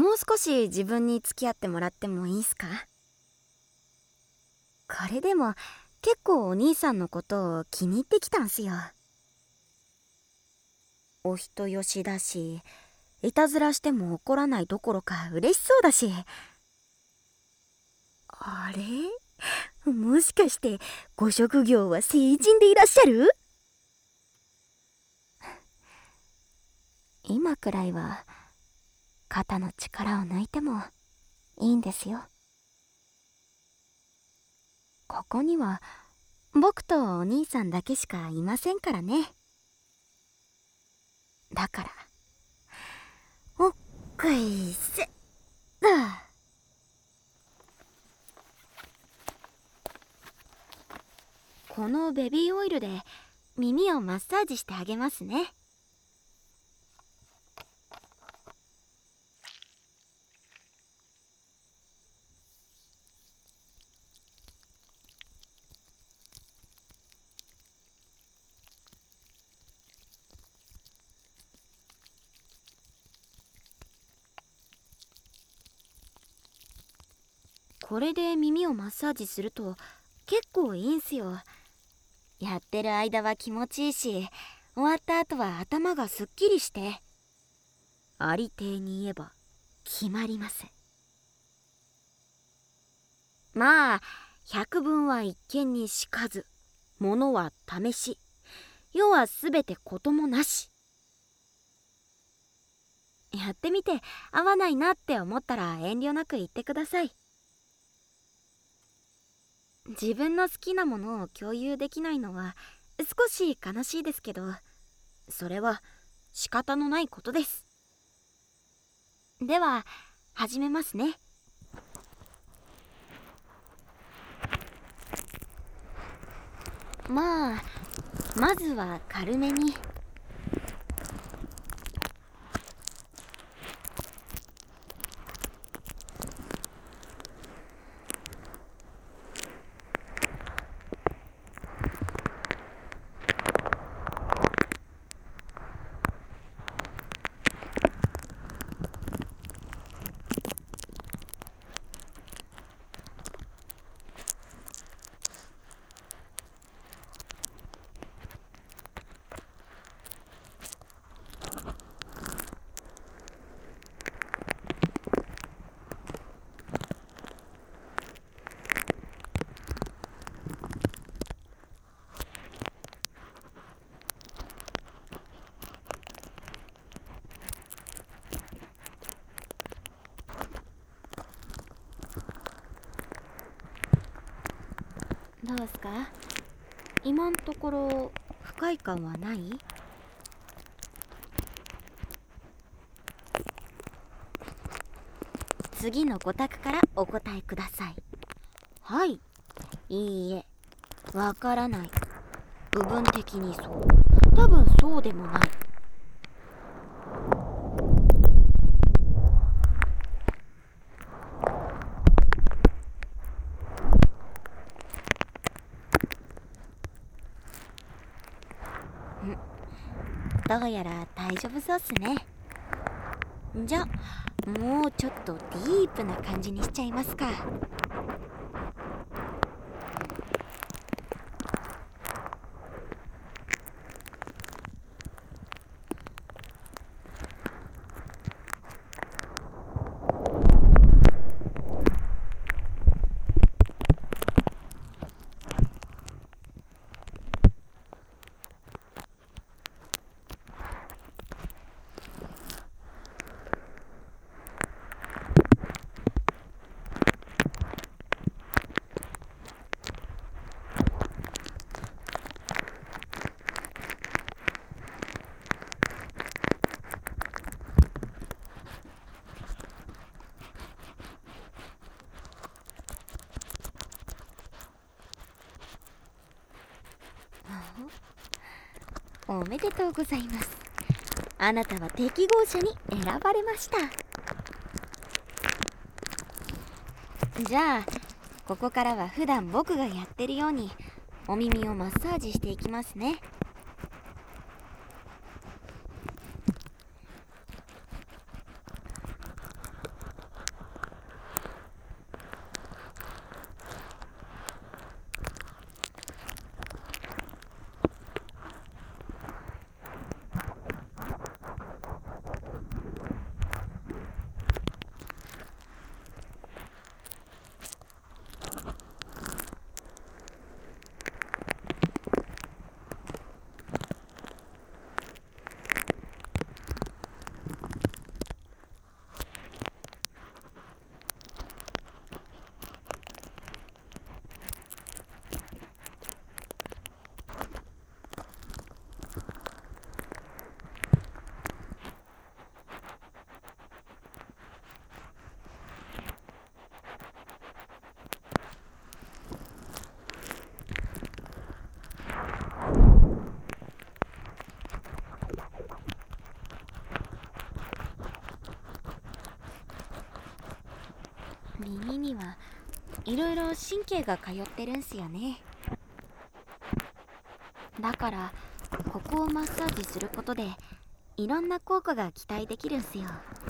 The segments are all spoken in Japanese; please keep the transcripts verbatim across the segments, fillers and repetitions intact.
もう少し自分に付き合ってもらってもいいすか？これでも結構お兄さんのことを気に入ってきたんすよ。お人よしだし、いたずらしても怒らないどころか嬉しそうだし。あれ、もしかしてご職業は成人でいらっしゃる？今くらいは肩の力を抜いてもいいんですよ。ここには僕とお兄さんだけしかいませんからね。だからおっこいせっだ。このベビーオイルで耳をマッサージしてあげますね。これで耳をマッサージすると結構いいんすよ。やってる間は気持ちいいし、終わった後は頭がすっきりして、ありていに言えば決まります。まあ百聞は一見にしかず、ものは試し、世はすべてこともなし。やってみて合わないなって思ったら遠慮なく言ってください。自分の好きなものを共有できないのは少し悲しいですけど、それは仕方のないことです。では始めますね。まあまずは軽めに。どうすか？今んところ不快感はない？次のご択からお答えください。はい、いいえ、わからない、部分的にそう、多分そうでもない。どうやら大丈夫そうっすね。じゃもうちょっとディープな感じにしちゃいますか。おめでとうございます。あなたは適合者に選ばれました。じゃあここからは普段僕がやってるようにお耳をマッサージしていきますね。 耳にはいろいろ神経が通ってるんすよね。だからここをマッサージすることでいろんな効果が期待できるんすよ。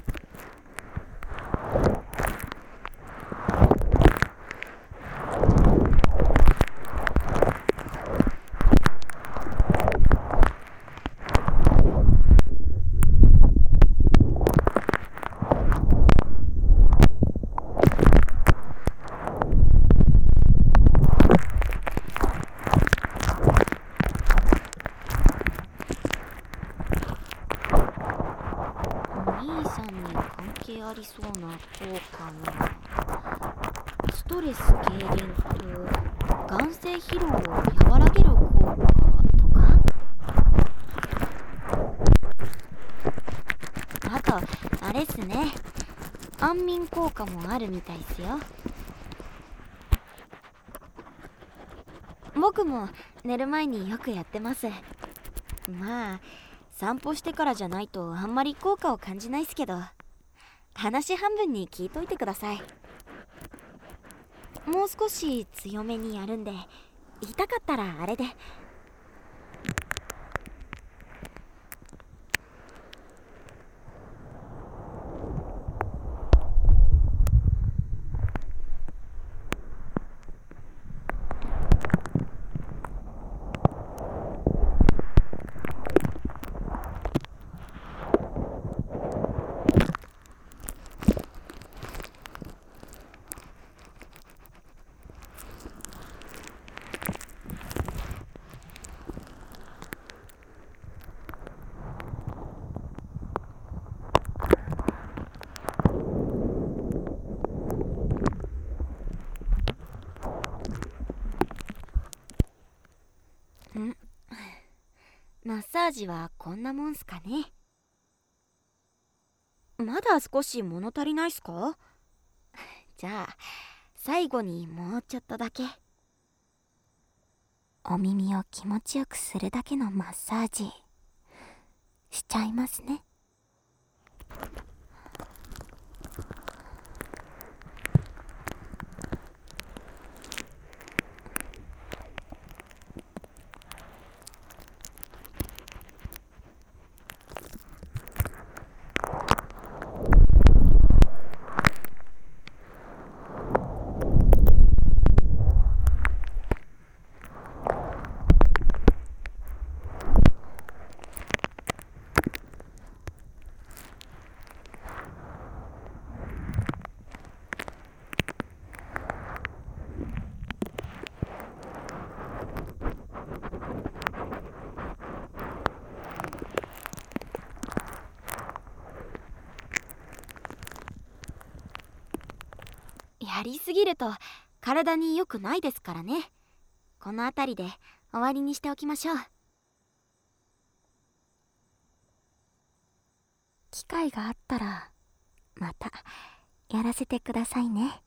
兄さんに関係ありそうな効果はストレス軽減と眼性疲労を和らげる効果とか、あとあれっすね、安眠効果もあるみたいっすよ。僕も寝る前によくやってます。まあ散歩してからじゃないとあんまり効果を感じないっすけど、話半分に聞いといてください。もう少し強めにやるんで、痛かったらあれで。んマッサージはこんなもんすかね。まだ少し物足りないっすか？じゃあ最後にもうちょっとだけ。お耳を気持ちよくするだけのマッサージしちゃいますね。やりすぎると体に良くないですからね。この辺りで終わりにしておきましょう。機会があったらまたやらせてくださいね。